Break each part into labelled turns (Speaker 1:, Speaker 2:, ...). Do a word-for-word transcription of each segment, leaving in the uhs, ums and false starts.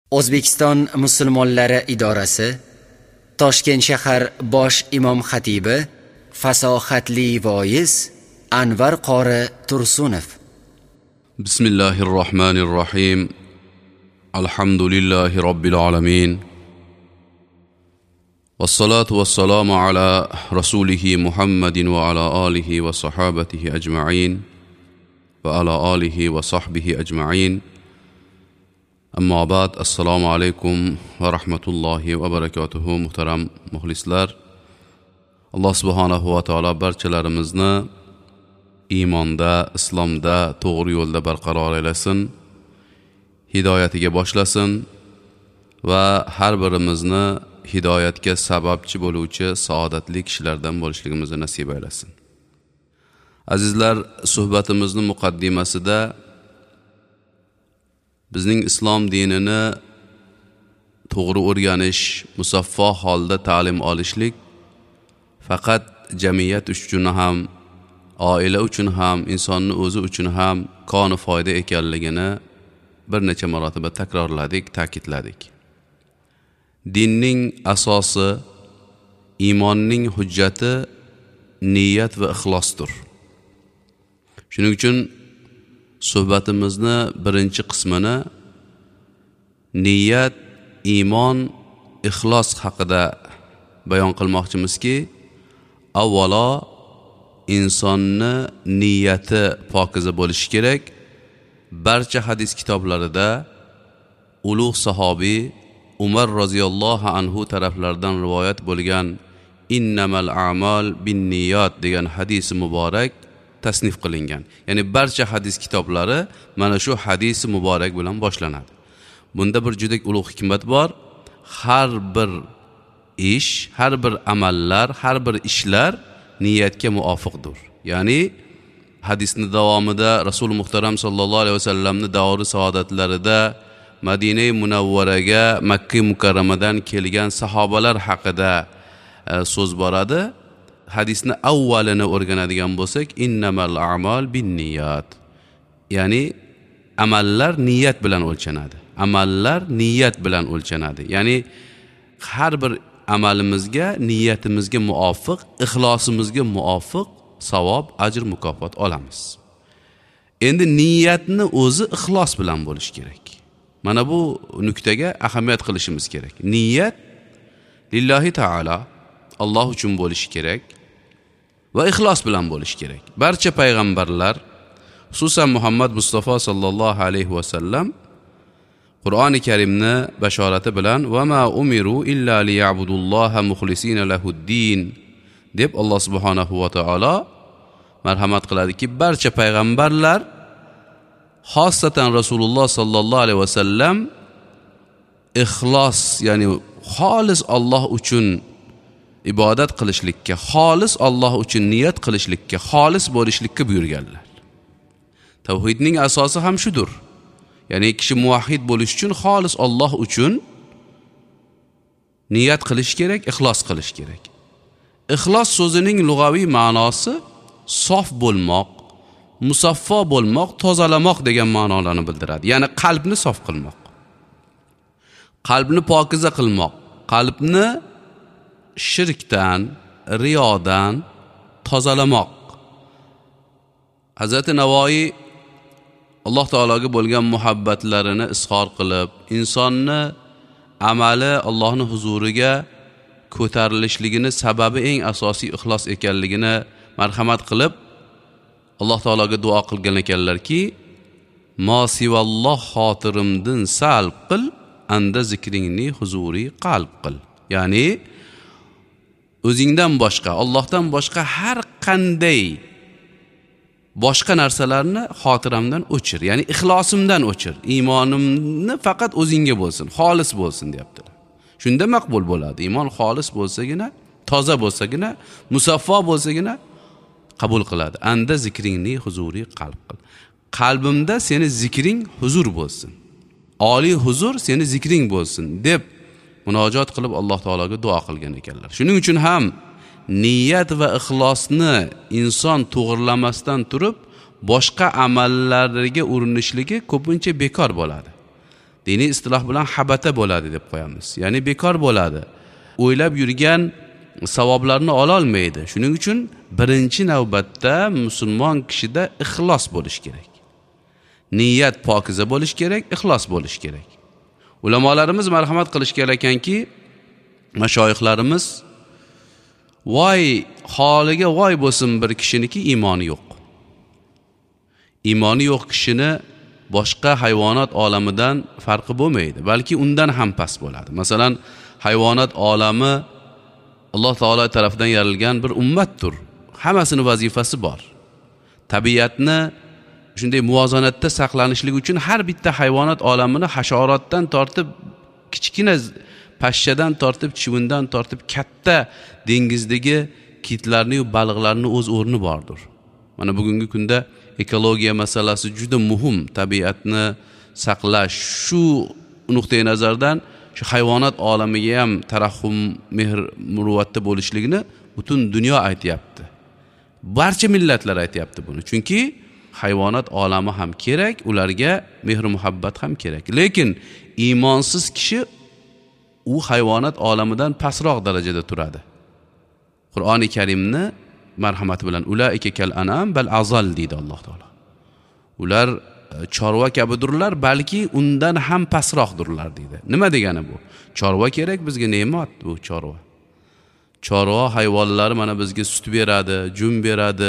Speaker 1: O'zbekiston musulmonlari idorasi, Toshkent shahar bosh imom xatibi, fasohatli voiz Anvar qori Tursunov.
Speaker 2: Bismillahirrohmanirrohim. Alhamdulillahi robbil alamin. Wassalatu wassalamu ala rasulihi Muhammadin wa ala alihi wa sahabatihi ajma'in wa ala alihi wa sahbihi ajma'in. Amma ba'd, assalomu alaykum va rahmatullohi va barakatuhu. Muhtaram muxlislar, Alloh subhanahu va taolo barchalarimizni iymonda, islomda, to'g'ri yo'lda barqaror aylasin, hidoyatiga boshlasin va har birimizni hidoyatga sababchi bo'luvchi saodatli kishilardan bo'lishligimizni nasib aylasin. Azizlar, suhbatimizni muqaddimasida bizning islom dinini to'g'ri o'rganish, musaffo holda ta'lim olishlik faqat jamiyat uchun ham, oila uchun ham, insonning o'zi uchun ham koni foyda ekanligini bir necha marotaba takrorladik, ta'kidladik. Dinning asosi, iymonning hujjati niyat va ixlosdir. Shuning uchun suhbatimizni birinchi qismini niyat, iymon, ixlos haqida bayon qilmoqchimizki, avvalo insonni niyati pokiza bo'lishi kerak. Barcha hadis kitoblarida ulug' sahobiy Umar roziyallohu anhu taraflaridan rivoyat bo'lgan innamal a'mal binniyat degan hadis muborak tasnif qilingan. Ya'ni barcha hadis kitoblari mana shu hadis muborak bilan boshlanadi. Bunda bir juda ulug' hikmat bor. Har bir ish, har bir amallar, har bir ishlar niyatga muvofiqdir. Ya'ni hadisning davomida Rasul muhtaram sallallohu alayhi vasallamning davri saodatlarida Madina Munawvaraga Makka mukarramadan kelgan sahobalar haqida e, so'z boradi. Hadisni avvalini o'rganadigan bo'lsak, innamal a'mal binniyat. Ya'ni amallar niyat bilan o'lchanadi. Amallar niyat bilan o'lchanadi. Ya'ni har bir amalimizga, niyatimizga muvofiq, ixlosimizga muvofiq savob, ajr, mukofot olamiz. Endi niyatni o'zi ixlos bilan bo'lishi kerak. Mana bu nuqtaga ahamiyat qilishimiz kerak. Niyat lillahi taala, Alloh uchun bo'lishi kerak va ixlos bilan bo'lishi kerak. Barcha payg'ambarlar, xususan Muhammad Mustafa sallallohu alayhi va sallam Qur'oni Karimni bashorati bilan va ma umiru illa liya'budulloha muxlisina lahuddin deb Alloh subhanahu va taolo marhamat qiladiki, barcha payg'ambarlar, xosatan Rasululloh sallallohu alayhi va sallam ixlos, ya'ni xolis Alloh uchun ibodat qilishlikka, xolis Alloh uchun niyat qilishlikka, xolis bo'lishlikka buyurganlar. Tavhidning asosi ham shudir. Ya'ni kishi muvahhid bo'lish uchun xolis Alloh uchun niyat qilish kerak, ixlos qilish kerak. Ixlos so'zining lug'aviy ma'nosi sof bo'lmoq, musaffo bo'lmoq, tozalamoq degan ma'nolarni bildiradi. Ya'ni qalbni sof qilmoq, qalbni pokiza qilmoq, qalbni shirkdan, riyodan tozalamoq. Hazrati Navoiy Alloh taologa bo'lgan muhabbatlarini izhor qilib, insonni amali Allohning huzuriga ko'tarilishligini sababi eng asosiy ixlos ekanligini marhamat qilib Alloh taologa duo qilgan ekanlarki, "Ma sivalloh xotirimdin salb qil, anda zikringni huzuri qalb qil." Ya'ni o'zingdan boshqa, Allohdan boshqa har qanday boshqa narsalarni xotiramdan o'chir. Ya'ni ixlosimdan o'chir. Iymonimni faqat o'zingga bo'lsin, xolis bo'lsin deyaptilar. Shunda maqbul bo'ladi. Iymon xolis bo'lsagina, toza bo'lsagina, musaffo bo'lsagina qabul qiladi. Anda zikringni huzuri qalb qil. Qalbimda seni zikring huzur bo'lsin. Oliy huzur seni zikring bo'lsin deb munojot qilib Alloh taologa duo qilgan ekanlar. Shuning uchun ham niyat va ixlosni inson to'g'rilamasdan turib boshqa amallariga urinishligi ko'pincha bekor bo'ladi. diniy istiloh bilan habata bo'ladi deb qo'yamiz. Ya'ni bekor bo'ladi. O'ylab yurgan savoblarni ola olmaydi. Shuning uchun birinchi navbatda musulmon kishida ixlos bo'lish kerak. Niyat pokiza bo'lish kerak, ixlos bo'lish kerak. Ulamolarimiz marhamat qilishgan ekanki, mashoyixlarimiz voy holiga voy bo'lsin bir kishiniki iymoni yo'q. Iymoni yo'q kishini boshqa hayvonot olamidan farqi bo'lmaydi, balki undan ham past bo'ladi. Masalan, hayvonot olami Alloh taolo tarafidan yaralgan bir ummatdir. Hammasining vazifasi bor. Tabiatni shunday muvozanatda saqlanishligi uchun har bitta hayvonot olamini hasharotdan tortib kichkina pashshadan tortib chivindan tortib katta dengizdagi kitlarni va baliqlarning o'z o'rni bordir. Mana bugungi kunda ekologiya masalasi juda muhim. Tabiatni saqlash shu nuqtai nazardan shu hayvonot olamiga ham tarahhum, mehr, muruvvatda bo'lishligini butun dunyo aytayapti. Barcha millatlar aytayapti buni. Chunki hayvonot olami ham kerak, ularga mehr muhabbat ham kerak. Lekin iymonsiz kishi u hayvonot olamidan pastroq darajada turadi. Qur'oni Karimni marhamati bilan ulaika kal anam bal azal deydi Alloh taolo. Ular chorva kabidirlar, balki undan ham pastroqdirlar deydi. Nima degani bu? Chorva kerak bizga, ne'mat bu chorva. Chorva hayvonlari mana bizga sut beradi, jun beradi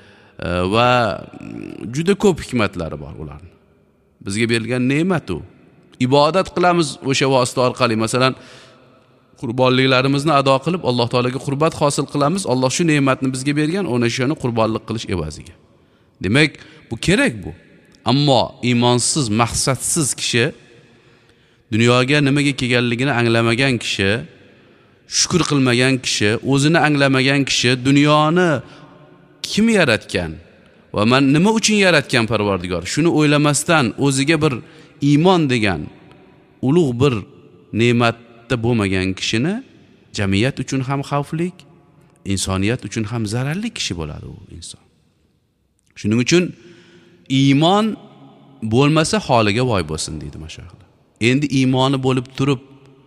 Speaker 2: va juda ko'p hikmatlari bor ularning. Bizga berilgan ne'mat u. Ibodat qilamiz o'sha vosita orqali. Masalan, qurbonliklarimizni ado qilib Alloh taolaga qurbat hosil qilamiz. Alloh shu ne'matni bizga bergan, ona shuni qurbonlik qilish evaziga. Demak, bu kerak bu. Ammo iymonsiz, maqsadsiz kishi, dunyoga nimaga kelganligini anglamagan kishi, shukr qilmagan kishi, o'zini anglamagan kishi, dunyoni kim yaratgan va men nima uchun yaratgan Parvardigor, shuni o'ylamasdan o'ziga bir iymon degan ulug' bir ne'matda bo'lmagan kishini jamiyat uchun ham xavfli, insoniyat uchun ham zararli kishi bo'ladi u inson. Shuning uchun iymon bo'lmasa holiga voy bo'lsin deydi mashoyixlar. Endi iymoni bo'lib turib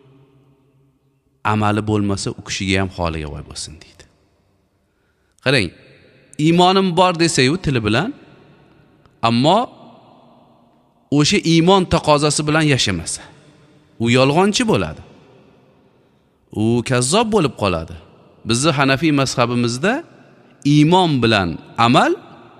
Speaker 2: amali bo'lmasa u kishiga ham holiga voy bo'lsin deydi. Qarang, iymonim bor desa-yu tili bilan, ammo o'sha iymon taqozosi bilan yashamasa, u yolg'onchi bo'ladi. U kazzob bo'lib qoladi. Bizning Hanafiy mazhabimizda iymon bilan amal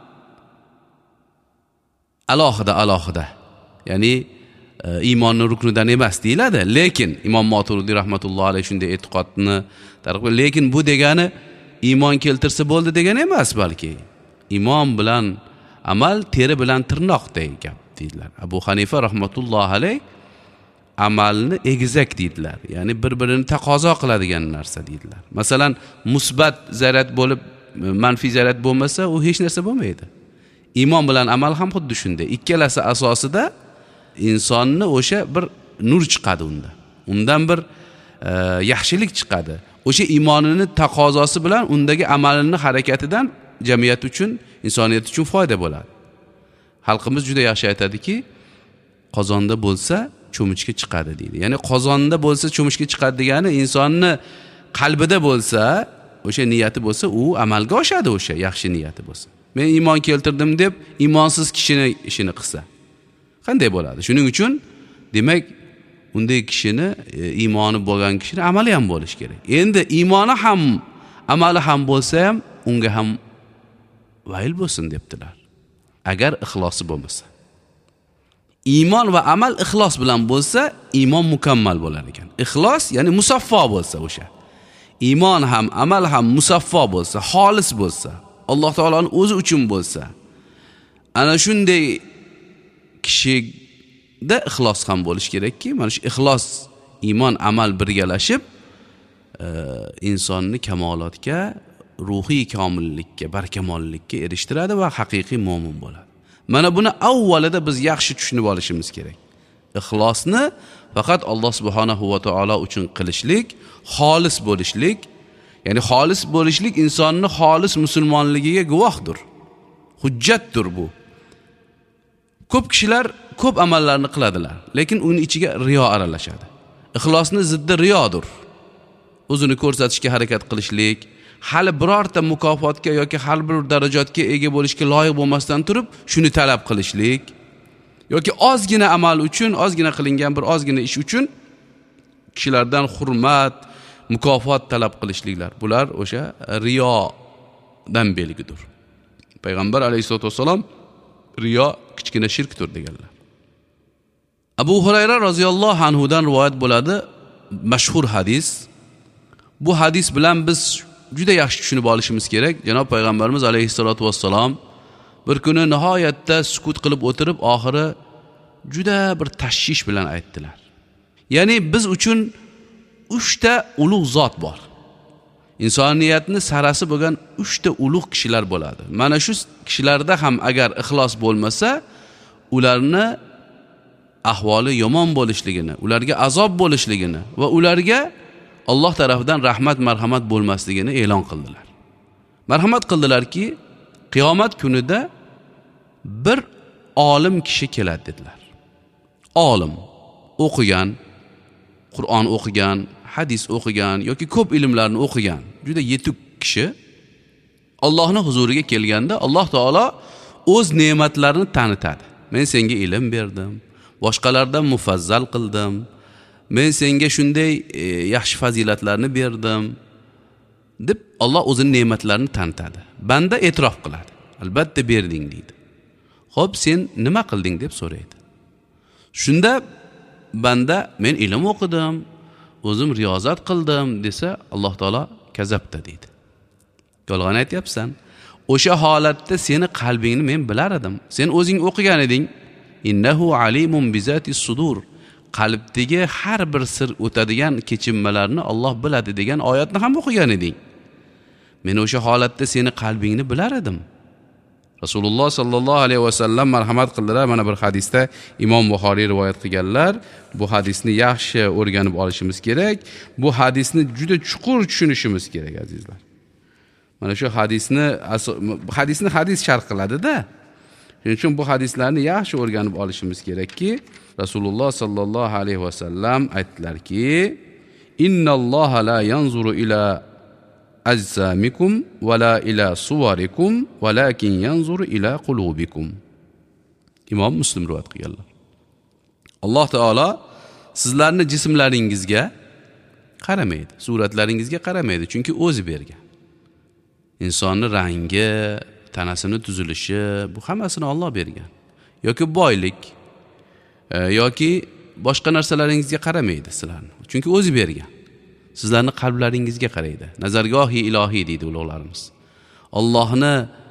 Speaker 2: alohida alohida, ya'ni e, iymonning ruknidan emas deyiladi. Lekin Imom Moturidi rahmatullohi alayhi shunday e'tiqodni tarqib, lekin bu degani iymon keltirsa bo'ldi degani emas, balki iymon bilan amal teri bilan tirnoqdek gap deydilar. Abu Hanifa rahmatullohi alayhi amalni egizak deydilar. Ya'ni bir-birini taqozo qiladigan narsa deydilar. Masalan, musbat zarat bo'lib, manfiy zarat bo'lmasa, u hech narsa bo'lmaydi. Iymon bilan amal ham xuddi shunday. Ikkalasi asosida insonni o'sha bir nur chiqadi unda. Undan bir e, yaxshilik chiqadi. O'sha iymonini taqozosi bilan undagi amalining harakatidan jamiyat uchun, insoniyat uchun foyda bo'ladi. Xalqimiz juda yaxshi aytadiki, qozonda bo'lsa cho'michga chiqadi deydi. Ya'ni qozonda bo'lsa cho'michga chiqadi degani insonni qalbida bo'lsa, o'sha niyati bo'lsa, u amalga oshadi, o'sha yaxshi niyati bo'lsa. Men iymon keltirdim deb iymonsiz kishini ishini qilsa qanday bo'ladi? Shuning uchun demak unday kishini, iymoni bo'lgan kishini amali ham bo'lish kerak. Endi iymoni ham amali ham bo'lsa ham unga ham vayl bo'lsin debdilar. Agar ixlosi bo'lmasa. Iymon va amal ixlos bilan bo'lsa, iymon mukammal bo'lar ekan. Ixlos ya'ni musaffo bo'lsa o'sha. Iymon ham, amal ham musaffo bo'lsa, xolis bo'lsa, Alloh taoloning o'zi uchun bo'lsa, ana shunday kishida ixlos ham bo'lish kerakki, mana shu ixlos, iymon, amal birgalashib e, insonni kamolotga, ruhiy komillikka, barkamollikka erishtiradi va haqiqiy mo'min bo'ladi. Mana buni avvalida biz yaxshi tushunib olishimiz kerak. Ixlosni faqat Alloh subhanahu va taolo uchun qilishlik, xolis bo'lishlik, ya'ni xolis bo'lishlik insonni xolis musulmonligiga guvohdir. Hujjatdir bu. Ko'p kishilar ko'p amallarni qiladilar, lekin uning ichiga riyo aralashadi. Ixlosning ziddi riyodir. O'zini ko'rsatishga harakat qilishlik, hali birorta mukofotga yoki har bir darajatga ega bo'lishga loyiq bo'lmasdan turib, shuni talab qilishlik yoki ozgina amal uchun, ozgina qilingan bir ozgina ish uchun kishilardan hurmat, mukofot talab qilishliklar. Bular o'sha riyodan belgidir. Payg'ambar alayhisolatu vasallam riyo kichkina shirkdir deganlar. Abu Hurayra roziyallohu anhu dan rivoyat bo'ladi, mashhur hadis. Bu hadis bilan biz juda yaxshi tushunib olishimiz kerak. Janob payg'ambarimiz alayhisolatu vasallam bir kuni nihoyatda sukut qilib o'tirib, oxiri juda bir tashvish bilan aytdilar. Ya'ni biz uchun uchta ulug' zot bor. Insoniyatni sarasi bo'lgan uchta ulug' kishilar bo'ladi. Mana shu kishilarda ham agar ixlos bo'lmasa, ularni ahvoli yomon bo'lishligini, ularga azob bo'lishligini va ularga Alloh tarafidan rahmat, marhamat bo'lmasligini e'lon qildilar. Marhamat qildilarki, qiyomat kunida bir olim kishi keladi dedilar. Olim, o'qigan, Qur'on o'qigan, hadis o'qigan yoki ko'p ilmlarni o'qigan, juda yetuk kishi Allohning huzuriga kelganda Alloh taolo o'z ne'matlarini tanitadi. Men senga ilm berdim, boshqalardan mufazzal qildim. Men senga shunday e, yaxshi fazilatlarni berdim deb Alloh o'zining ne'matlarini tanitadi. Banda e'tirof qiladi. Albatta berding deydi. Xo'p, sen nima qilding deb so'raydi. Shunda banda men ilm o'qidim, o'zim riyozat qildim desa, Alloh taolo kazabda deydi. Yolg'on aytyapsan. O'sha holatda seni qalbingni men bilar edim. Sen o'zing o'qigan eding. Innahu alimun bizatis sudur. Qalbdagi har bir sir o'tadigan kechinmalarni Alloh biladi degan oyatni ham o'qigan eding. Men o'sha holatda seni qalbingni bilar edim. Rasululloh sallallohu alayhi vasallam marhamat qildilar. Mana bir hadisda Imom Buxoriy rivoyat qilganlar. Bu hadisni yaxshi o'rganib olishimiz kerak. Bu hadisni juda chuqur tushunishimiz kerak azizlar. Mana shu hadisni hadisni hadis sharh qiladi-da. Shuning uchun bu hadislarni yaxshi o'rganib olishimiz kerakki, Rasululloh sallallohu alayhi vasallam aytdilarki, innalloha la yanzuru ila ajsamikum va la ila suwarikum valakin yanzuru ila qulubikum. Imom Muslim rivoyat qilganlar. Alloh taolo sizlarni jismlaringizga qaramaydi, suratlaringizga qaramaydi, chunki o'zi bergan. Insonning rangi, tanasini tuzilishi, bu hammasini Alloh bergan. Yoki boylik e, yoki boshqa narsalaringizga qaramaydi sizlarni, chunki o'zi bergan. Sizlarni qalblaringizga qaraydi. Nazargohi ilohiy deydi ulug'larimiz. Allohni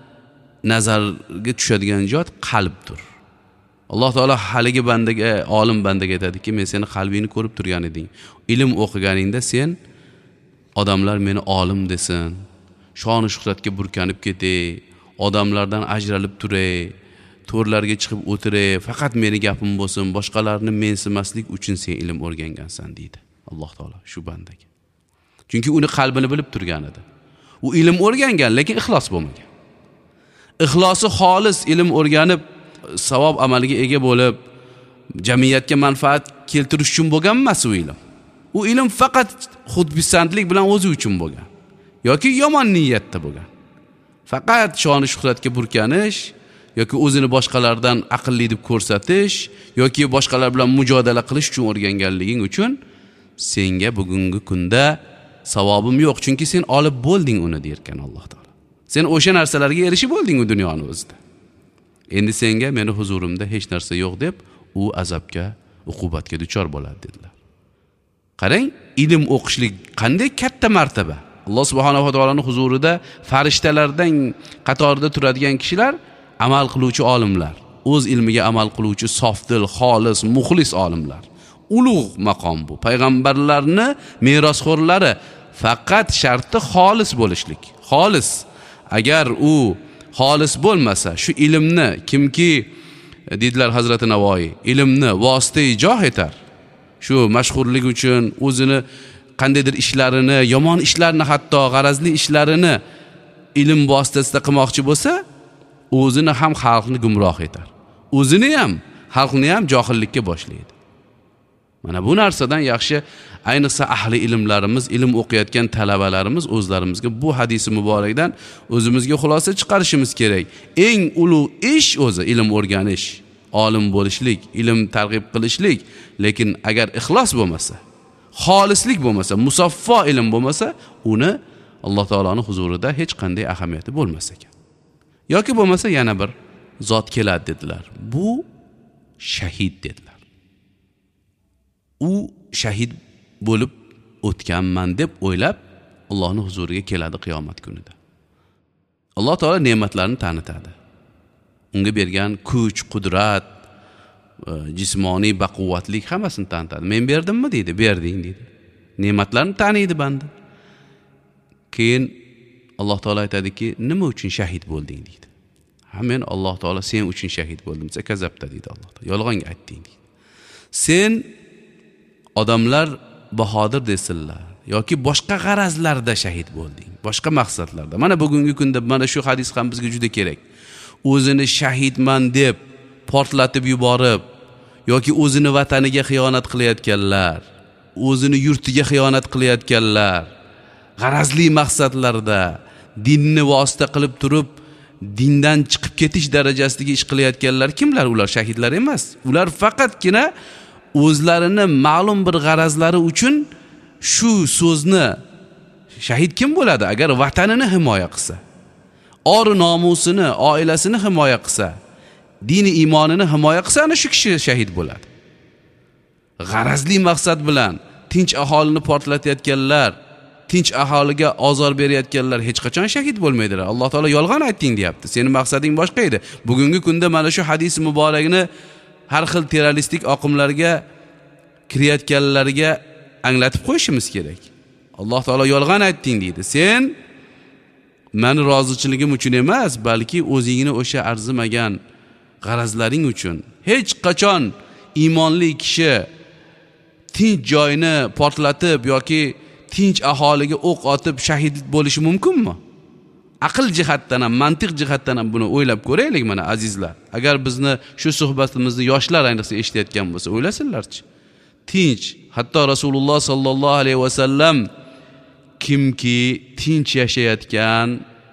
Speaker 2: nazarga tushadigan joy qalbdir. Alloh taolo haligi bandaga, olim bandaga aytadiki, men seni qalbingni ko'rib turgan edim. Ilm o'qiganingda sen odamlar meni olim desin, shon-u shuhratga burkanib ketay, odamlardan ajralib turay, to'rlarga chiqib o'tiray, faqat meni gapim bo'lsin, boshqalarni mensimaslik uchun sen ilm o'rgangansan deydi Alloh taolo shu bandaga. Chunki uni qalbini bilib turgan edi. U ilm o'rgangan, lekin ixlos bo'lmagan. Ixlosi xolis ilm o'rganib, savob amaliga ega bo'lib, jamiyatga manfaat keltirish uchun bo'lgan emas u ilm. U ilm faqat xudbisandlik bilan o'zi uchun bo'lgan yoki yomon niyatda bo'lgan. Faqat shon-u shuhratga burkanish yoki o'zini boshqalardan aqlli deb ko'rsatish yoki boshqalar bilan mujodala qilish uchun o'rganganliging uchun senga bugungi kunda savobim yo'q, chunki sen olib bo'lding uni derkan Alloh taolo. Sen o'sha narsalarga erishib bo'lding u dunyoni o'zida. Endi senga meni huzurimda hech narsa yo'q deb u azobga, uqubatga duchor bo'ladi dedilar. Qarang, ilm o'qishlik qanday katta martaba. Alloh subhanahu va taoloning huzurida farishtalardan qatorida turadigan kishilar amal qiluvchi olimlar, o'z ilmiga amal qiluvchi sofdil, xolis, muxlis olimlar. Ulug' maqom bu. Payg'ambarlarni merosxo'rlari, faqat sharti xolis bo'lishlik. Xolis. Agar u xolis bo'lmasa, shu ilmni kimki dedilar Hazrati Navoiy, ilmni vosita joh etar. Shu mashhurlik uchun o'zini qandaydir ishlarini, yomon ishlarni, hatto g'arazli ishlarini ilm vositasida qilmoqchi bo'lsa, o'zini ham xalqni gumroh etar. O'zini ham xalqni ham johillikka boshlaydi. Mana bu narsadan yaxshi ayniqsa ahli ilmlarimiz, ilm o'qiyotgan talabalarimiz o'zlarimizga bu hadisi muborakdan o'zimizga xulosa chiqarishimiz kerak. Eng ulug' ish o'zi ilm o'rganish, olim bo'lishlik, ilm targ'ib qilishlik, lekin agar ixlos bo'lmasa, xolislik bo'lmasa, musaffo ilm bo'lmasa, uni Alloh taoloning huzurida hech qanday ahamiyati bo'lmas ekan. Yoki bo'lmasa yana bir zot keladi dedilar. Bu shahid dedilar. U shahid bo'lib o'tganman deb o'ylab Allohning huzuriga keladi qiyomat kunida. Alloh taolo ne'matlarini tanitadi. Unga bergan kuch, qudrat, jismoniy baquvvatlik hammasini tanitadi. Men berdimmi deydi, berding deydi. Ne'matlarni taniydi banda. Keyin Alloh taolo aytadiki, nima uchun shahid bo'lding deydi. Ha, men Alloh taolo sen uchun shahid bo'ldim desa, kazabda deydi Alloh taolo. Yolg'on aytding deydi. Sen odamlar bahodir desinlar yoki boshqa g'arazlarda shahid bo'lding, boshqa maqsadlarda. Mana bugungi kunda mana shu hadis ham bizga juda kerak. O'zini shahidman deb portlatib yuborib yoki o'zini vataniga xiyonat qilayotganlar, o'zini yurtiga xiyonat qilayotganlar, g'arazli maqsadlarda dinni vosita qilib turib dindan chiqib ketish darajasidagi ish qilayotganlar kimlar? Ular shahidlar emas. Ular faqatgina o'zlarini ma'lum bir g'arazlari uchun shu so'zni, shahid kim bo'ladi? Agar vatanini himoya qilsa, or nomusini, oilasini himoya qilsa, dini iymonini himoya qilsa, ana shu kishi shahid bo'ladi. G'arazli maqsad bilan tinch aholini portlatayotganlar, tinch aholiga ozor berayotganlar hech qachon shahid bo'lmaydilar. Alloh taolo yolg'on aytding deyapti. Sening maqsading boshqa edi. Bugungi kunda mana shu hadis muborakni har xil terroristik oqimlarga kirayotganlarga anglatib qo'yishimiz kerak. Alloh taolo yolg'on aytding deydi. Sen meni rozichiligim uchun emas, balki o'zingni o'sha arzimagan g'arazlaring uchun. Hech qachon iymonli kishi tinch joyni portlatib yoki tinch aholiga o'q otib shahid bo'lishi mumkinmi? Aql jihatdan ham, mantiq jihatdan ham buni o'ylab ko'raylik mana azizlar. Agar bizni shu suhbatimizni yoshlar ayniqsa eshitayotgan bo'lsa, o'ylasinlarchi. Tinch, hatto Rasululloh sallallohu alayhi va sallam kimki tinch yashayotgan,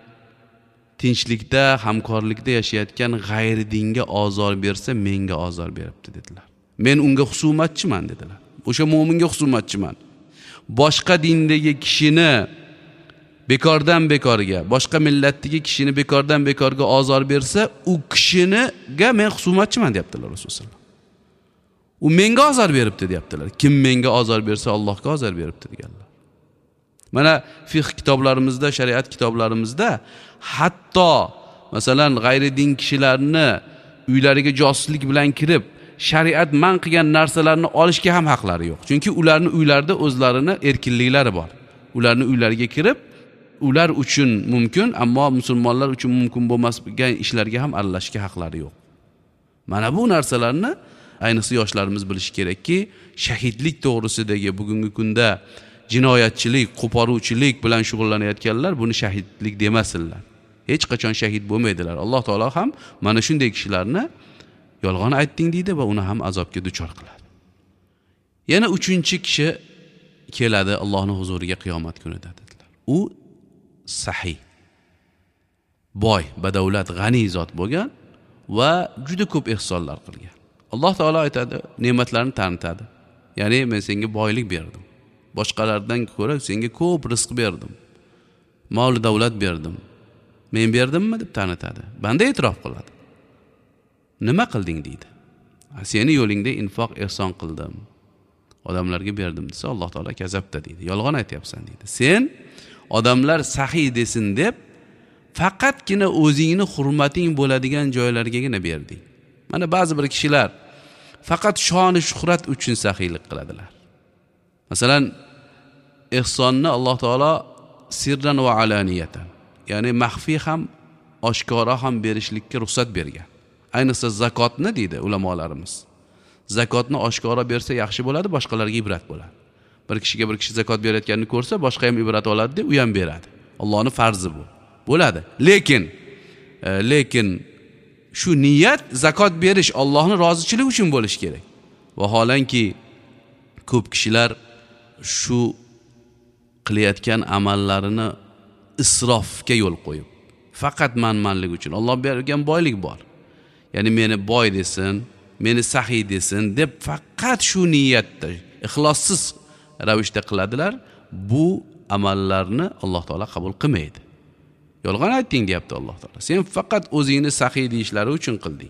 Speaker 2: tinchlikda, hamkorlikda yashayotgan g'ayri dinga ozor bersa, menga ozor beribdi dedilar. Men unga husumatchiman dedilar. O'sha mu'minga husumatchiman. Boshqa dindagi kishini bekordan bekorga, boshqa millatdagi kishini bekordan bekorga ozor bersa, u kishiniga men husumatchiman deyaptilar Rasululloh. U menga ozor beribdi deyaptilar. Kim menga ozor bersa, Allohga ozor beribdi deganlar. Mana fiqh kitoblarimizda, shariat kitoblarimizda hatto masalan g'ayri din kishilarni uylariga josuslik bilan kirib shariat man qilgan narsalarni olishga ham haqlari yo'q. Chunki ularning uylarida o'zlarini erkinliklari bor. Ularning uylariga kirib, ular uchun mumkin, ammo musulmonlar uchun mumkin bo'lmagan ishlarga ham aralashishga haqlari yo'q. Mana bu narsalarni ayniqsa yoshlarimiz bilishi kerakki, shahidlik to'g'risidagi bugungi kunda jinoyatchilik, qo'poruvchilik bilan shug'ullanayotganlar buni shahidlik demasinlar. Hech qachon shahid bo'lmaydilar. Alloh taolo ham mana shunday kishilarni yolg'on aytding deydi va uni ham azobga duchor qiladi. Yana uchinchi kishi keladi Allohning huzuriga qiyomat kunida dedilar. U sahiy, boy, badavlat, g'ani zot bo'lgan va juda ko'p ihsonlar qilgan. Alloh taolo aytadi, ne'matlarni tanitadi. Ya'ni men senga boylik berdim. Boshqalardan ko'ra senga ko'p rizq berdim. Mol davlat berdim. Men berdimmi deb tanitadi. Banda e'tirof qiladi. Nima qilding deydi. Seni yo'lingda infoq ihson qildim. Odamlarga berdim desa, Alloh taolo kazabda deydi. Yolg'on aytyapsan deydi. Sen odamlar sahiy desin deb faqatgina o'zingni hurmating bo'ladigan joylargagina berding. Mana ba'zi bir kishilar faqat shon shuhrat uchun sahiylik qiladilar. Masalan, ihsonni Alloh taolo sirran va alaniyatan, ya'ni maxfiy ham, oshkora ham berishlikka ruxsat bergan. Ayniqsa zakotni deydi ulamolarimiz. Zakotni oshkora bersa yaxshi bo'ladi, boshqalarga ibrat bo'ladi. Bir kishiga bir kishi zakot berayotganini ko'rsa, boshqa ham ibrat oladi deb u ham beradi. Allohning farzi bu. Bo'ladi. Lekin e, lekin shu niyat zakot berish Allohning rozichiligi uchun bo'lishi kerak. Vaholanki ko'p kishilar shu qilayotgan amallarini isrofga yo'l qo'yib, faqat manmanlik uchun, Alloh bergan boylik bor, ya'ni meni boy desin, meni saxiy desin deb faqat shu niyatda ixlossiz ravishda qiladilar. Bu amallarni Alloh taolo qabul qilmaydi. Yolg'on aytding deyapti Alloh taolo. Sen faqat o'zingni saxiy deyishlari uchun qilding.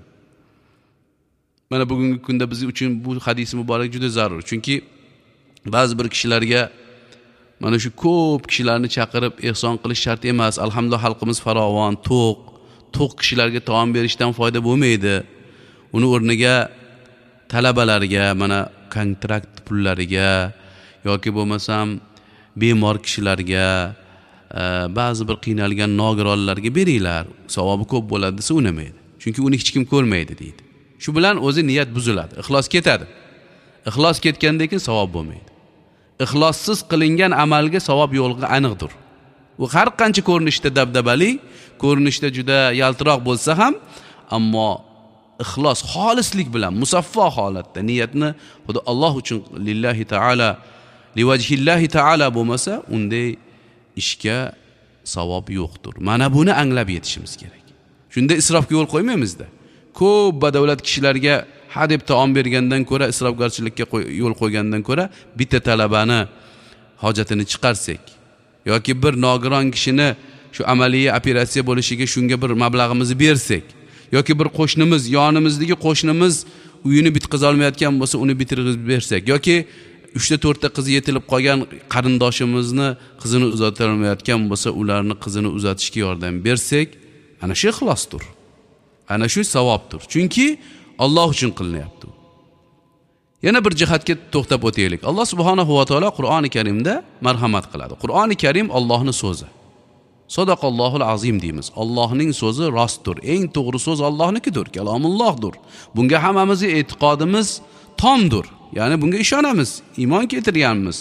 Speaker 2: Mana bugungi kunda biz uchun bu hadis muborak juda zarur. Chunki ba'zi bir kishilarga mana shu ko'p kishilarni chaqirib ehson qilish shart emas. Alhamdulillah xalqimiz farovon, to'q, to'q kishilarga taom berishdan foyda bo'lmaydi. Uni o'rniga talabalarga, mana kontrakt pullariga yoki bo'lmasam bemor kishilarga, ba'zi bir qiynalgan nogironlarga beringlar, savobi ko'p bo'ladi desa unamaydi. Chunki uni hech kim ko'rmaydi deydi. Shu bilan o'zi niyat buziladi, ixlos ketadi. Ixlos ketgandan keyin savob bo'lmaydi. Ixlossiz qilingan amalga savob yo'lga aniqdir. U har qancha ko'rinishda dabdabali, ko'rinishda juda yaltiroq bo'lsa ham, ammo ixlos, xolislik bilan, musaffo holatda niyatni xudo Alloh uchun, lillahi taala, livajhillahi taala bo'lmasa, unday ishga savob yo'qdir. Mana buni anglab yetishimiz kerak. Shunda isrofga yo'l qo'ymaymizda. Ko'p badavlat kishilarga ha deb taom bergandan ko'ra, isrofgarchilikka yo'l qo'ygandan ko'ra, bitta talabani hojatini chiqarsak yoki bir nogiron kishini shu amaliy operatsiya bo'lishiga shunga bir mablag'imizni bersak, yoki bir qo'shnimiz, yonimizdagi qo'shnimiz uyini bitqiza olmayotgan bo'lsa, uni bitirib bersak, yoki uchta to'rtta qizi yetilib qolgan qarindoshimizni qizini uzata olmayotgan bo'lsa, ularni qizini uzatishga yordam bersak, ana shu ixlosdir. Ana shu savobdir. Chunki Alloh uchun qilinyapti. Yana bir jihatga to'xtab o'taylik. Alloh subhanahu va taolo Qur'oni Karimda marhamat qiladi. Qur'oni Karim Allohning so'zi. Sadaqallohul azim deymiz. Allohning so'zi rostdir. Eng to'g'ri so'z Allohnikidir, kalomullohdir. Bunga hammamizning e'tiqodimiz tomdir. Ya'ni bunga ishonamiz, iymon keltirganmiz.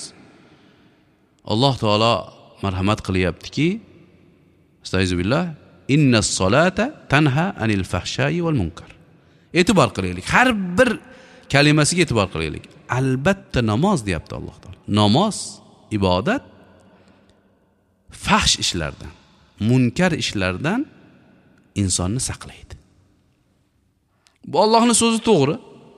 Speaker 2: Alloh taolo marhamat qilyaptiki, astagfirullah, innas solata tanha anil fahshayi wal munkar. E'tibor qilaylik. Har bir kalimasiga e'tibor qilaylik. Albatta namoz deyapti Alloh taolo. Namoz, ibodat fahsh ishlardan, munkar ishlardan insonni saqlaydi. Bu Allohning so'zi to'g'ri.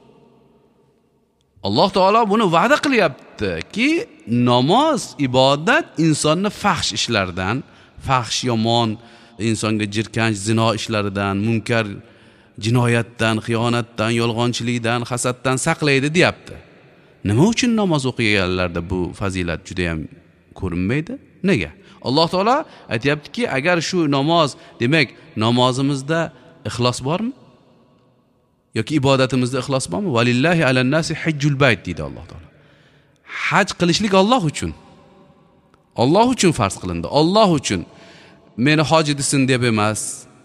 Speaker 2: Alloh taolo buni va'da qilyapti-ki, namoz, ibodat insonni fahsh ishlardan, fahsh yomon, insonga jirkanch zino ishlaridan, munkar jinoyatdan, xiyonatdan, yolg'onchilikdan, hasaddan saqlaydi deyapti. Nima uchun namoz o'qiganlarda bu fazilat juda ham ko'rinmaydi? Nega? Alloh taolo aytayaptiki, agar shu namoz, demak, namozimizda ixlos bormi? Yoki ibodatimizda ixlos bormi? Valillahi alan-nasi hajjul bayt deydi Alloh taolo. Haj qilishlik Alloh uchun. Alloh uchun farz qilindi. Alloh uchun. Meni hoji desin deb emas.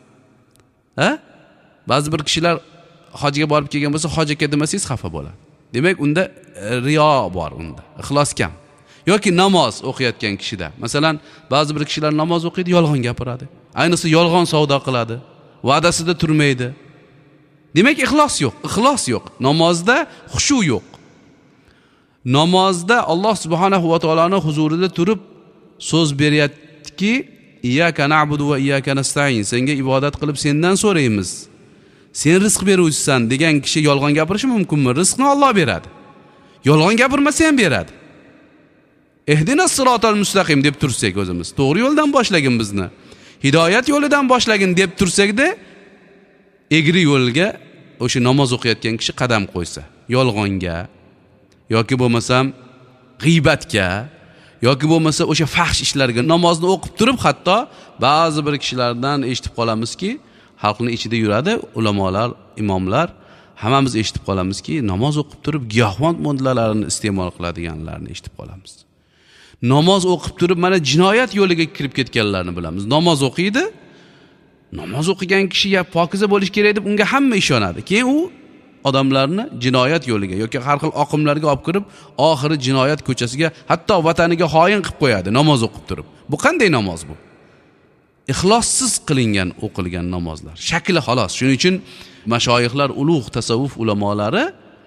Speaker 2: Ha? Ba'zi bir kishilar hojga borib kelgan bo'lsa, hoji aka demasangiz xafa bo'ladi. Demak, unda riyo bor, unda ixlos kam. Yoki namoz o'qiyotgan kishida, masalan, ba'zi bir kishilar namoz o'qiydi, yolg'on gapiradi. Ayniqsa yolg'on savdo qiladi, va'dasida turmaydi. Demak, ixlos yo'q, ixlos yo'q. Namozda xushu yo'q. Namozda Alloh subhanahu va taoloning huzurida turib so'z beryaptiki, iyyaka na'budu va iyyaka nasta'in. Senga ibodat qilib sendan so'raymiz. Sen rizq beruvchisan degan kishi yolg'on gapirishi mumkinmi? Rizqni Alloh beradi. Yolg'on gapirmasa ham beradi. Ehdinas sirotal mustaqim deb tursak o'zimiz, to'g'ri yo'ldan boshlagin bizni, hidoyat yo'lidan boshlagin deb tursakda, egri yo'lga o'sha namoz o'qiyotgan kishi qadam qo'ysa, yolg'onga yoki bo'lmasam g'iybatga yoki bo'lmasa o'sha fahsh ishlarga namozni o'qib turib, hatto ba'zi bir kishilardan eshitib qolamizki, xalqning ichida yuradi, ulamolar, imomlar, hammamiz eshitib qolamizki, namoz o'qib turib giyohvand moddalarni iste'mol qiladiganlarni eshitib qolamiz. Namoz o'qib turib mana jinoyat yo'liga kirib ketganlarni bilamiz. Namoz o'qiydi, namoz o'qigan kishi ya pokiza bo'lish kerak deb unga hamma ishonadi. Keyin u odamlarni jinoyat yo'liga yoki har xil oqimlarga olib kirib, oxiri jinoyat ko'chasiga, hatto vataniga xoin qilib qo'yadi namoz o'qib turib. Bu qanday namoz bu? ixlossiz qilingan o'qilgan namozlar shakli xolos. Shuning uchun mashoyixlar, ulug' tasavvuf ulamolari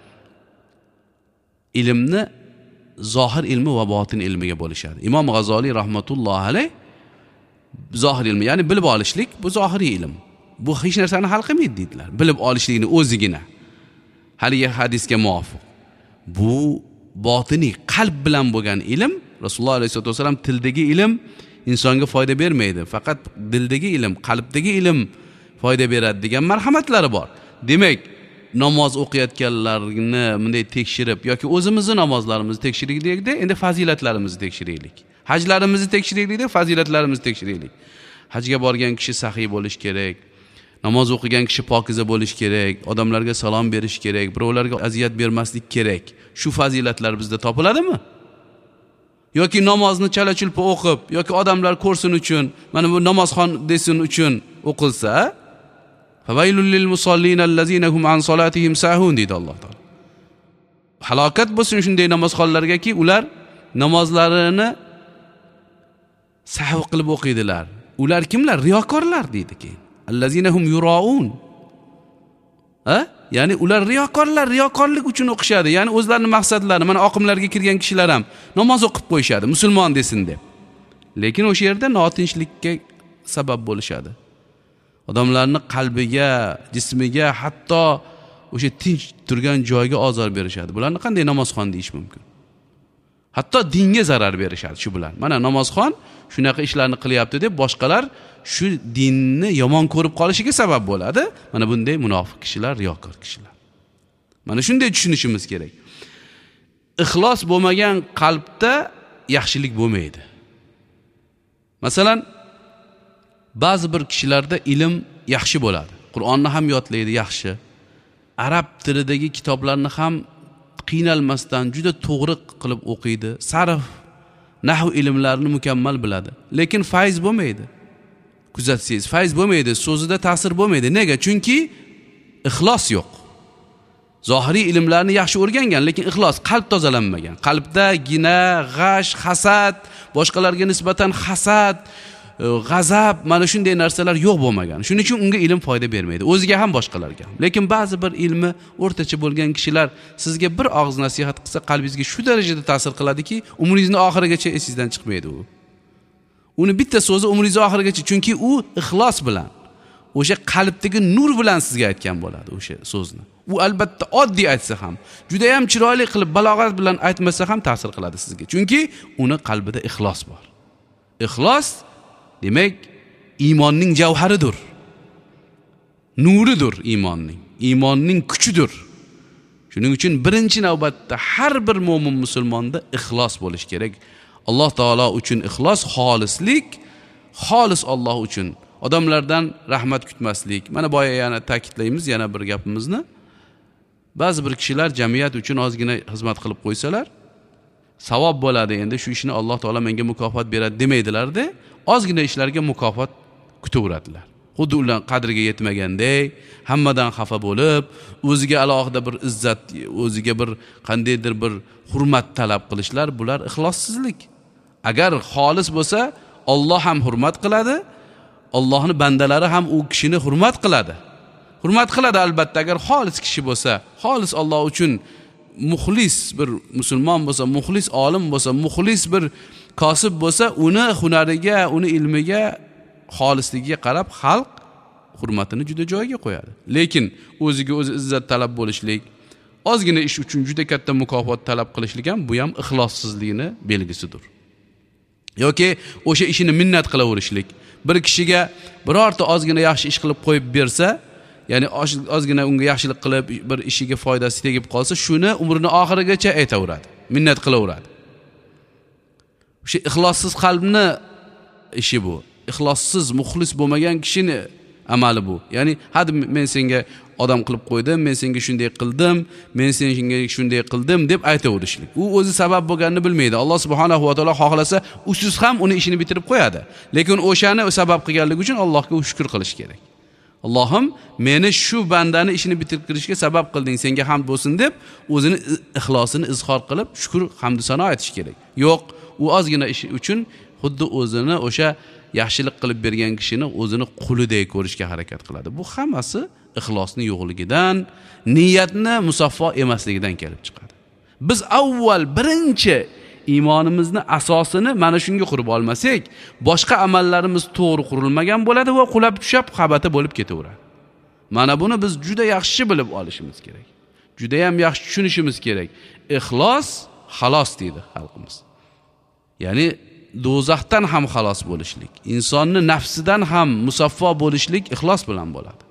Speaker 2: ilmni zohir ilmi va botin ilmiga bo'lishadi. Imom G'azoliy rahmatullohi alayh zohir ilmi, ya'ni bilib olishlik bu zohiriy ilm. Bu hech narsani hal qilmaydi deydilar. Bilib olishlikni o'zigina. Haligi hadisga muvofiq. Bu botiniy, qalb bilan bo'lgan ilm. Rasululloh alayhisolatu vasallam tildagi ilm insonga foyda bermaydi. Faqat dildagi ilm, qalbdagi ilm foyda beradi degan marhamatlari bor. Demak, namoz o'qiyotganlarni bunday tekshirib yoki o'zimizning namozlarimizni tekshiraylikda, endi fazilatlarimizni tekshiraylik. Hajlarimizni tekshiraylik, fazilatlarimizni tekshiraylik. Hajga borgan kishi saxiy bo'lish kerak. Namoz o'qigan kishi pokiza bo'lish kerak. Odamlarga salom berish kerak. Birovlarga aziyat bermaslik kerak. Shu fazilatlar bizda topiladimi? Yoki namozni chala-chulpa o'qib, yoki odamlar ko'rsin uchun, mana bu namozxon desin uchun o'qilsa, Favaylul lil musallin allazina hum an solatihim sahun deydi Alloh taolo. Halokat bo'lsin shunday namozxonlargaki, ular namozlarini sahv qilib o'qiydilar. Ular kimlar? Riyokorlar deydi keyin. Allazina hum yuraun. Ha? Ya'ni ular riyokorlar, riyokorlik uchun o'qishadi. Ya'ni o'zlarining maqsadlari, mana oqimlarga kirgan kishilar ham namoz o'qib qo'yishadi, musulmon desin deb. Lekin o'sha yerda notinchlikka sabab bo'lishadi. Odamlarning qalbiga, jismiga, hatto o'sha tinch turgan joyga ozor berishadi. Bularni qanday namozxon deyish mumkin? Hatto dinga zarar berishadi shu bilan. Mana namozxon shunaqa ishlarni qilyapti deb boshqalar shu dinni yomon ko'rib qolishiga sabab bo'ladi. Mana bunday munofiq kishilar, riyokor kishilar. Mana shunday tushunishimiz kerak. Ixlos bo'lmagan qalbda yaxshilik bo'lmaydi. Masalan, ba'zi bir kishilarda ilm yaxshi bo'ladi. Qur'onni ham yodlaydi, yaxshi. Arab tilidagi kitoblarni ham qiynalmasdan juda to'g'ri qilib o'qiydi. Sarf, nahv ilmlarini mukammal biladi. Lekin fayz bo'lmaydi. Kuzatsangiz, fayz bo'lmaydi, so'zida ta'sir bo'lmaydi. Nega? Chunki ixlos yo'q. Zohiriy ilmlarni yaxshi o'rgangan, lekin ixlos, qalb tozalanmagan. Qalbda gina, g'ash, hasad, boshqalarga nisbatan hasad, g'azab, mana shunday narsalar yo'q bo'lmagan. Shuning uchun unga ilm foyda bermaydi, o'ziga ham boshqalarga ham. Lekin ba'zi bir ilmi o'rtacha bo'lgan kishilar sizga bir og'iz nasihat qilsa, qalbingizga shu darajada ta'sir qiladiki, umringizning oxirigacha esingizdan chiqmaydi u. Uni bitta so'zi umringizning oxirigacha, chunki u ixlos bilan, o'sha qalbdagi nur bilan sizga aytgan bo'ladi o'sha so'zni. U albatta oddiy aytsa ham, juda ham chiroyli qilib balog'at bilan aytmasa ham ta'sir qiladi sizga. Chunki uni qalbida ixlos bor. Ixlos demak, iymonning javharidir. Nuridir iymonning. Iymonning kuchidir. Shuning uchun birinchi navbatda har bir mo'min musulmonda ixlos bo'lish kerak. Alloh taolo uchun ixlos, xolislik, xolis Alloh uchun. Odamlardan rahmat kutmaslik. Mana boya yana ta'kidlaymiz yana bir gapimizni. Ba'zi bir kishilar jamiyat uchun ozgina xizmat qilib qo'ysalar, savob bo'ladi, endi shu ishni Alloh taolo menga mukofot beradi demaydilar-da, ozgina ishlarga mukofot kutaveradilar. Xuddi ular qadriga yetmaganday, hammadan xafa bo'lib, o'ziga alohida bir izzat, o'ziga bir qandaydir bir hurmat talab qilishlar, bular ixlossizlik. Agar xolis bo'lsa, Alloh ham hurmat qiladi, Allohning bandalari ham u kishini hurmat qiladi. Hurmat qiladi albatta, agar xolis kishi bo'lsa, xolis Alloh uchun muxlis bir musulmon bo'lsa, muxlis olim bo'lsa, muxlis bir kosib bo'lsa, uni hunariga, uni ilmiga, xolisligiga qarab xalq hurmatini juda joyiga qo'yadi. Lekin o'ziga o'zi izzat talab bo'lishlik, ozgina ish uchun juda katta mukofot talab qilishlik ham bu ham ixlossizlikning belgisidir. Yoki o'sha ishini minnat qilaverishlik. Bir kishiga birorta ozgina yaxshi ish qilib qo'yib bersa, ya'ni ozgina unga yaxshilik qilib bir ishiga foydasi tegib qolsa, shuni umrining oxirigacha aytaveradi, minnat qilaveradi. O'sha ixlossiz qalbni ishi bu. Ixlossiz, muxlis bo'lmagan kishini amali bu. Ya'ni, hadi men senga odam qilib qo'ydim, men senga shunday qildim, men senga shunday qildim deb aytaverishlik. U o'zi sabab bo'lganini bilmaydi. Alloh subhanahu va taolo xohlasa, usiz ham uni ishini bitirib qo'yadi. Lekin o'shani sabab qilganligi uchun Allohga shukr qilish kerak. Allohim, meni shu bandani ishini bitirib kirishga sabab qilding, senga hamd bo'lsin deb o'zini ixlosini izhor qilib, shukr, hamd sano aytish kerak. Yo'q, u ozgina ish uchun xuddi o'zini o'sha yaxshilik qilib bergan kishini o'zini qulidek ko'rishga harakat qiladi. Bu hammasi ixlosning yo'qligidan, niyatni musaffo emasligidan kelib chiqadi. Biz avval birinchi iymonimizni asosini mana shunga qurib olmasak, boshqa amallarimiz to'g'ri qurilmagan bo'ladi va qulab tushib xabata bo'lib ketaveradi. Mana buni biz juda yaxshi bilib olishimiz kerak. Juda ham yaxshi tushunishimiz kerak. Ixlos xalos deydi xalqimiz. Ya'ni do'zaxdan ham xalos bo'lishlik, insonni nafsidan ham musaffo bo'lishlik ixlos bilan bo'ladi.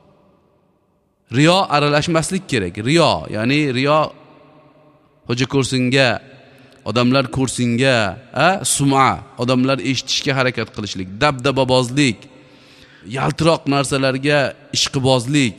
Speaker 2: Riyo aralashmaslik kerak. Riyo, ya'ni riyo hoja ko'rsinga, odamlar ko'rsinga, a, sum'a, odamlar eshitishga harakat qilishlik, dabdababozlik, yaltiroq narsalarga ishqibozlik,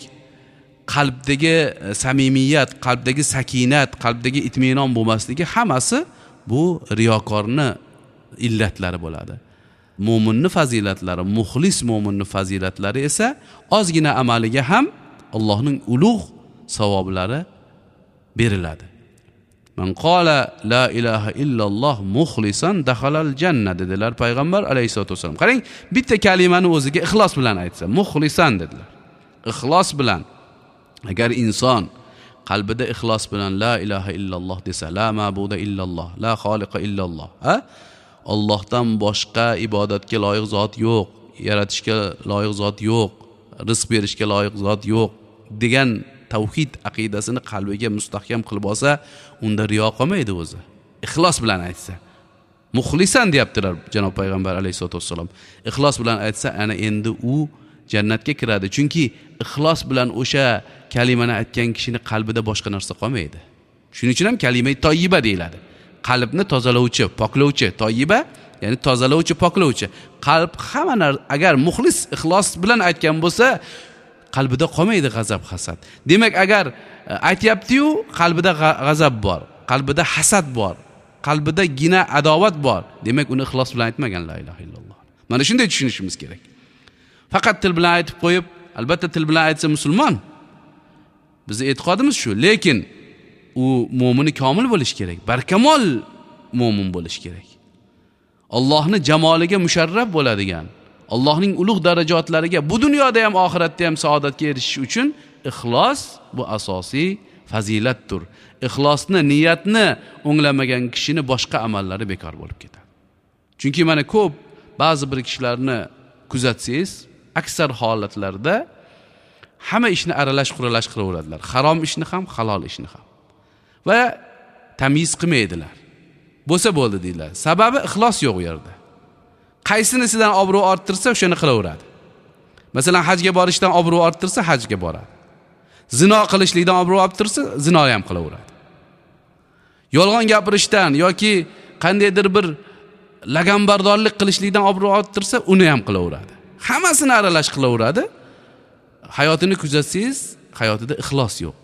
Speaker 2: qalbdagi samimiyat, qalbdagi sakinat, qalbdagi itminon bo'lmasligi hammasi bu riyokorni illatlari bo'ladi. Mo'minning fazilatlari, muxlis mo'minning fazilatlari esa ozgina amaliga ham Allohning ulug' savoblari beriladi. Man qala la ilaha illalloh muxlisan daxalal jannah dedilar payg'ambar alayhisolatu vasallam. Qarang, bitta kalimani o'ziga ixlos bilan aytsa, muxlisan dedilar. Ixlos bilan agar inson qalbida ixlos bilan la ilaha illalloh desa, la ma'buda illalloh, la xoliqa illalloh, ha? Allohdan boshqa ibodatga loyiq zot yo'q, yaratishga loyiq zot yo'q, rizq berishga loyiq zot yo'q degan tavhid aqidasini qalbiga mustahkam qilib olsa, unda riyo qolmaydi o'zi. Ixlos bilan aytsa, muxlisan deyaptilar janob payg'ambar alayhisolatu vasallam. Ixlos bilan aytsa, ana endi u jannatga kiradi. Chunki ixlos bilan o'sha kalimani aytgan kishining qalbida boshqa narsa qolmaydi. Shuning uchun ham kalima toyiba deyiladi. Qalbni tozalovchi, poklovchi, toyiba, ya'ni tozalovchi, poklovchi. Qalb hamma agar muxlis ixlos bilan aytgan bo'lsa, qalbida qolmaydi g'azab, hasad. Demak, agar aytyapti-yu, qalbida g'azab bor, qalbida hasad bor, qalbida gina adovat bor, demak uni ixlos bilan aytmagan la ilaha illalloh. Mana shunday tushunishimiz kerak. Faqat til bilan aytib qo'yib, albatta til bilan aytsa musulmon. Bizning e'tiqodimiz shu, lekin u mo'mini komil bo'lish kerak, barkamol mo'min bo'lish kerak. Allohning jamoliga musharraf bo'ladigan, Allohning ulug' darajotlariga bu dunyoda ham oxiratda ham saodatga erishish uchun ixlos bu asosiy fazilatdir. Ixlosni, niyatni o'nglamagan kishini boshqa amallari bekor bo'lib ketadi. Chunki mana ko'p ba'zi bir kishilarni kuzatsangiz, aksar holatlarda hamma ishni aralash quralash qilaveradilar. Harom ishni ham, halol ishni ham. Va tamyiz qilmaydilar. Bo'lsa bo'ldi deydilar. Sababi ixlos yo'q u yerda. Qaysinisidan obro' orttirsa, o'shani qilaveradi. Masalan, hajga borishdan obro' orttirsa, hajga boradi. Zino qilishlikdan obro' orttirsa, zino ham qilaveradi. Yolg'on gapirishdan yoki qandaydir bir lagambardorlik qilishlikdan obro' orttirsa, uni ham qilaveradi. Hammasini aralash qilaveradi. Hayotini kuzatsangiz, hayotida ixlos yo'q.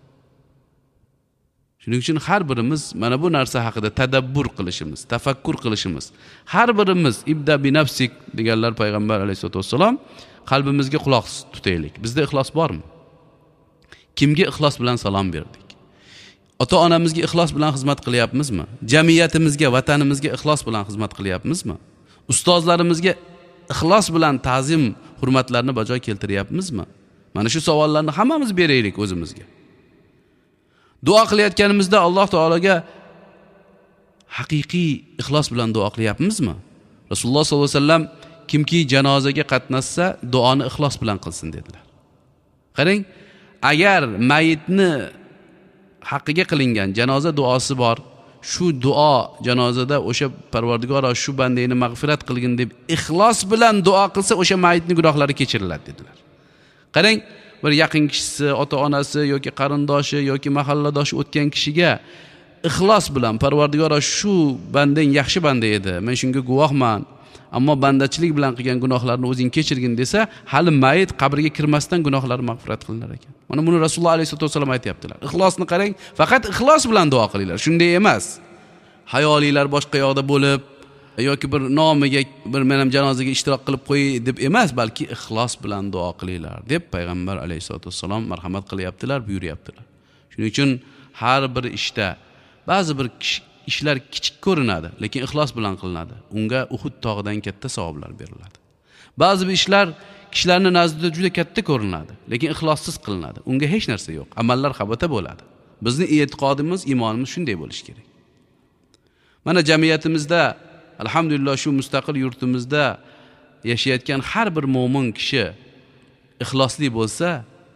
Speaker 2: Shuning uchun har birimiz mana bu narsa haqida tadabbur qilishimiz, tafakkur qilishimiz, har birimiz ibda bi nafsik deganlar payg'ambar alayhisolatu vasallam, qalbimizga quloq tutaylik. Bizda ixlos bormi? Kimga ixlos bilan salom berdik? Ota-onamizga ixlos bilan xizmat qilyapmizmi? Jamiyatimizga, vatanimizga ixlos bilan xizmat qilyapmizmi? Ustozlarimizga ixlos bilan ta'zim, hurmatlarni bajo keltiryapmizmi? Mana shu savollarni hammamiz beraylik o'zimizga. Duo qilayotganimizda Alloh taologa haqiqiy ixlos bilan duo qilyapmizmi? Rasululloh sollallohu alayhi vasallam kimki janozaga qatnashsa, duoni ixlos bilan qilsin dedilar. Qarang, agar mayitni haqqiga qilingan janoza duosi bor, shu duo janozada o'sha Parvardigor shu bandani mag'firat qilgin deb ixlos bilan duo qilsa, o'sha mayitning gunohlari kechiriladi dedilar. Qarang, bir yaqin kishisi, ota-onasi yoki qarindoshi yoki mahalladoshi o'tgan kishiga ixlos bilan Parvardigor shu bandang yaxshi banda edi, men shunga guvohman, ammo bandachilik bilan qilgan gunohlarni o'zing kechirgin desa, hali mayit qabrga kirmasdan gunohlari mag'firat qilinar ekan. Mana buni Rasululloh alayhisolatu vasallam aytibdilar. Ixlosni qarang, faqat ixlos bilan duo qilinglar. Shunday emas. Hayolinglar boshqa yoqda bo'lib yoki bir nomiga bir men ham janozaga ishtirok qilib qo'y deb emas, balki ixlos bilan duo qilinglar deb payg'ambar alayhisolatu vasallam marhamat qilyaptilar, buyuryaptilar. Shuning uchun har bir ishda ba'zi bir ishlar kichik ko'rinadi, lekin ixlos bilan qilinadi. Unga Uhud tog'idan katta savoblar beriladi. Ba'zi bir ishlar kishilarning nazdida juda katta ko'rinadi, lekin ixlossiz qilinadi. Unga hech narsa yo'q. Amallar habata bo'ladi. Bizning e'tiqodimiz, iymonimiz shunday bo'lishi kerak. Mana jamiyatimizda, alhamdulillah, shu mustaqil yurtimizda yashayotgan har bir mo'min kishi ixlosli bo'lsa,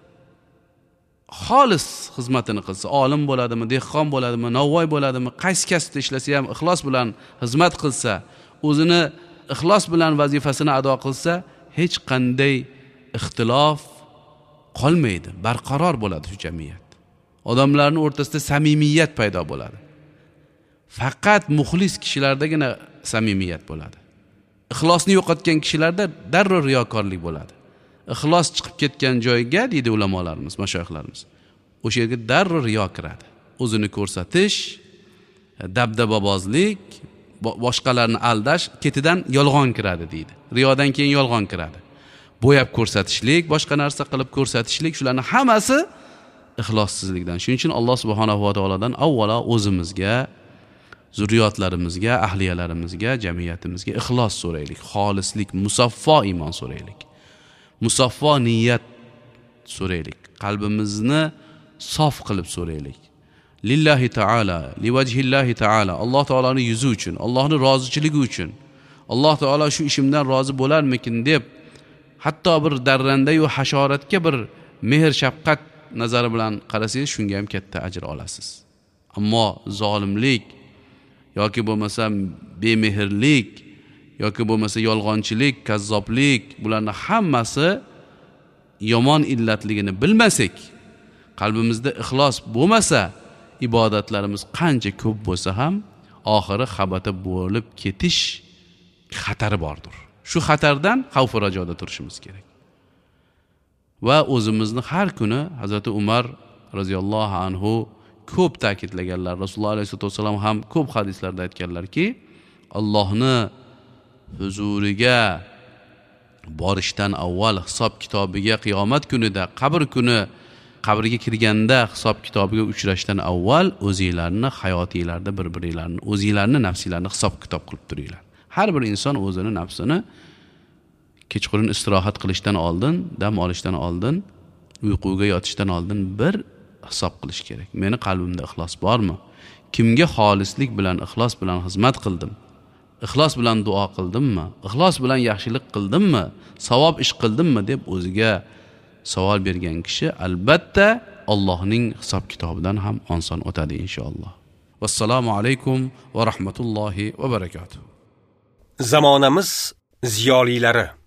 Speaker 2: xolis xizmatini qilsa, olim bo'ladimi, dehqon bo'ladimi, novvoy bo'ladimi, qaysi kasbda ishlasa ham ixlos bilan xizmat qilsa, o'zini ixlos bilan vazifasini ado qilsa, hech qanday ixtilof qolmaydi, barqaror bo'ladi shu jamiyat. Odamlarning o'rtasida samimiyat paydo bo'ladi. Faqat muxlis kishilardagina samimiyat bo'ladi. Ixlosni yo'qotgan kishilarda darrov riyokorlik bo'ladi. Ixlos chiqib ketgan joyga, deydi ulamolarimiz, mashoyixlarimiz, o'sha yerga darrov riyo kiradi. O'zini ko'rsatish, dabdababozlik, boshqalarni aldash ketidan yolg'on kiradi deydi. Riyodan keyin yolg'on kiradi. Bo'yab ko'rsatishlik, boshqa narsa qilib ko'rsatishlik, shularning hammasi ixlossizlikdan. Shuning uchun Alloh subhanahu va taolodan avvalo o'zimizga, zurriyotlarimizga, ahliyalarimizga, jamiyatimizga ixlos so'raylik, xolislik, musaffo iymon so'raylik. Musaffo niyat so'raylik. Qalbimizni sof qilib so'raylik. Lillahi ta'ala, livajhillahi ta'ala, Alloh taolaning yuzi uchun, Allohning rozichiligi uchun. Alloh taolo shu ishimdan rozi bo'larmikin deb, hatto bir darranda yu hasharotga bir mehr shafqat nazari bilan qarasangiz, shunga ham katta ajr olasiz. Ammo zolimlik yoki bo'lmasa bemehrlik yoki bo'lmasa yolg'onchilik, kazzoblik, bularning hammasi yomon illatligini bilmasak, qalbimizda ixlos bo'lmasa, ibodatlarimiz qancha ko'p bo'lsa ham oxiri xabata bo'lib ketish xatari bordir. Shu xatardan xavf rajoda turishimiz kerak. Va o'zimizni har kuni Hazrat Umar roziyallohu anhu ko'p ta'kidlaganlar. Rasululloh alayhi vasallam ham ko'p hadislarda aytganlarki, Allohni huzuriga borishdan avval hisob kitobiga, qiyomat kunida, qabr kuni qabrga kirganda hisob kitobiga uchrashdan avval o'zingizlarni hayotingizlarda bir-biringlarni, o'zingizlarni nafsingizlarni hisob kitob qilib turinglar. Har bir inson o'zini nafsini kechqurun istirohat qilishdan oldin, dam olishdan oldin, uyquga yotishdan oldin bir hisob qilish kerak. Meni qalbimda ixlos bormi? Kimga xolislik bilan, ixlos bilan xizmat qildim? Ixlos bilan duo qildimmi? Ixlos bilan yaxshilik qildimmi? Savob ish qildimmi deb o'ziga savol bergan kishi albatta Allohning hisob kitobidan ham oson o'tadi inshaalloh. Vassalomu alaykum va rahmatullohi va barakotuh.
Speaker 3: Zamonamiz ziyolilari